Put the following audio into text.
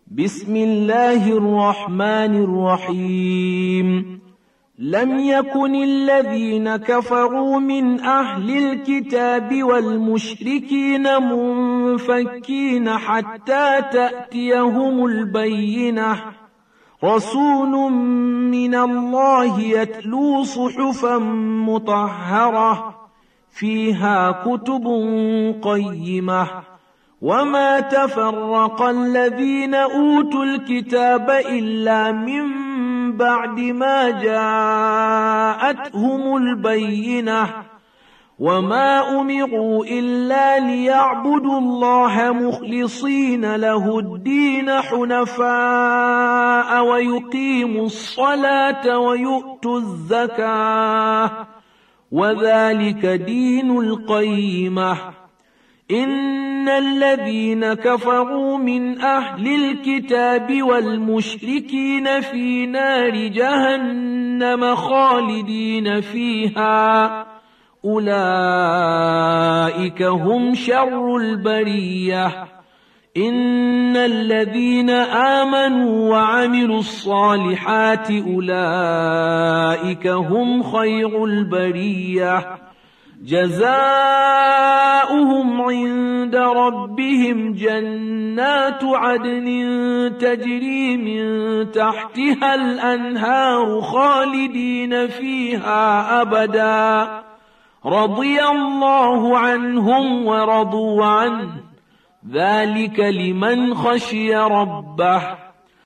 بسم الله الرحمن الرحيم. لم يكن الذين كفروا من أهل الكتاب والمشركين منفكين حتى تأتيهم البينة، رسول من الله يتلو صحفا مطهرة فيها كتب قيمة. وما تفرق الذين أوتوا الكتاب إلا من بعد ما جاءتهم البينة، وما أمروا إلا ليعبدوا الله مخلصين له الدين حنفاء ويقيموا الصلاة ويؤتوا الزكاة، وذلك دين القيمة. إن الذين كفروا من أهل الكتاب والمشركين في نار جهنم خالدين فيها، أولئك هم شر البرية. إن الذين آمنوا وعملوا الصالحات أولئك هم خير البرية، جزاؤهم عند ربهم جنات عدن تجري من تحتها الأنهار خالدين فيها أبدا، رضي الله عنهم ورضوا عنه، ذلك لمن خشي ربه.